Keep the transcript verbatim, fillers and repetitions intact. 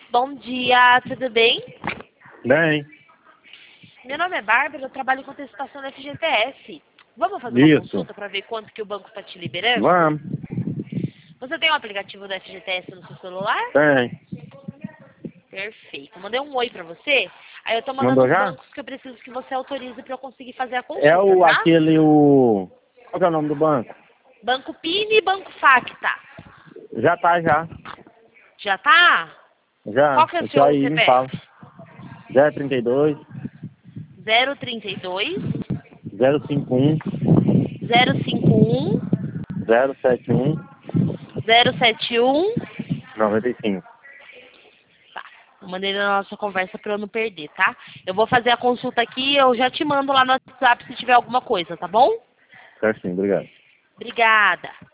Bom dia, tudo bem? Bem, Meu nome é Bárbara, eu trabalho em contestação da F G T S. Vamos fazer uma isso. consulta para ver quanto que o banco está te liberando? Vamos. Você tem um aplicativo da F G T S no seu celular? Tem. Perfeito. Eu mandei um oi para você, aí eu tô mandando Mandou os já? bancos que eu preciso que você autorize para eu conseguir fazer a consulta, É o, tá? aquele, o... Qual que é o nome do banco? Banco P I N e Banco Facta. Já tá, já. Já tá? Já. Qual que é o Isso seu aí, me fala. C P F? zero trinta e dois, zero trinta e dois, zero cinquenta e um, zero cinquenta e um, zero setenta e um, zero setenta e um. noventa e cinco. Tá. Eu mandei na nossa conversa para eu não perder, tá? Eu vou fazer a consulta aqui e eu já te mando lá no WhatsApp se tiver alguma coisa, tá bom? Certinho, obrigado. Obrigada.